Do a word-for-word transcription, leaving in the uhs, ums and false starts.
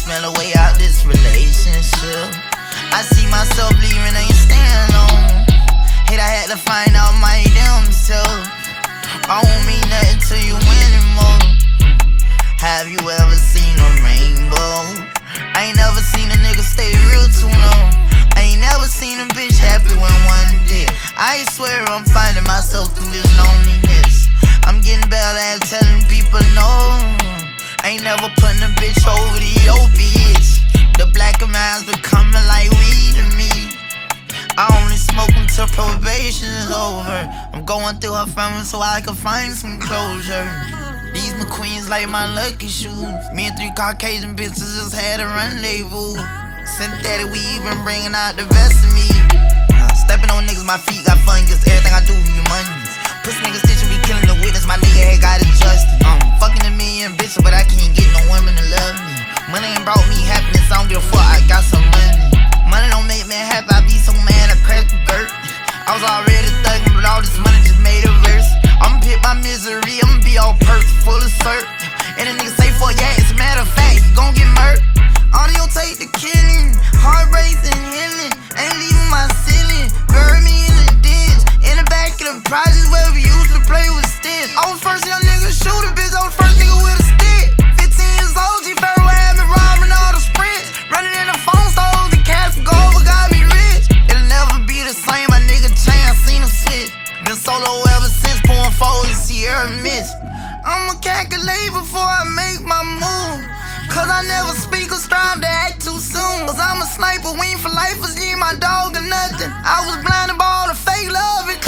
smell a way out this relationship. I see myself leaving, ain't staying long. Hate I had to find out my damn self. I won't mean nothing to you anymore. Have you ever seen a rainbow? I ain't never seen a nigga stay real too long. I ain't never seen a bitch happy when one did. I swear I'm finding myself through this loneliness. I'm getting better at telling people no. I ain't never putting a bitch over the opiates. The black and mine's becoming like weed to me. I only smoke until probation is over. I'm going through her family so I can find some closure. These McQueens like my lucky shoes. Me and three Caucasian bitches just had a rendezvous. Synthetic weave been bringing out the best of me. Stepping on niggas, my feet got fungus. Everything I do, you money. Pussy niggas stitching be killing the witness. My nigga had got adjusted. I'm fucking a million bitches, but I can't get no women to love me. Money ain't brought me happiness, I don't give a fuck, I got some money. Money don't make me happy, I be so mad I crack the dirt. I was already thugging, but all this money just made it worse. I'ma pick my misery, I'ma be all perks, full of cert. And a nigga say fuck yeah, as a matter of fact, you gon' get murked. Audio take the killing, heartbreaks and healing. Ain't leaving my ceiling, bury me in the ditch. In the back of the projects where we used to play with sticks. I was first young nigga shooter, bitch, I was first nigga with a stick. Fifteen years old, G Ferro had me robbing all the sprints. Running in the phone stores, the cash from gold, but got me rich. It'll never be the same, my nigga changed, seen him switch. Been solo ever since, pouring forward and Sierra Mist. I'ma calculate before I make my move. Cause I never speak or strive to act too soon. Cause I'm a sniper, we ain't for life, was you my dog or nothing. I was blinded by all the fake love.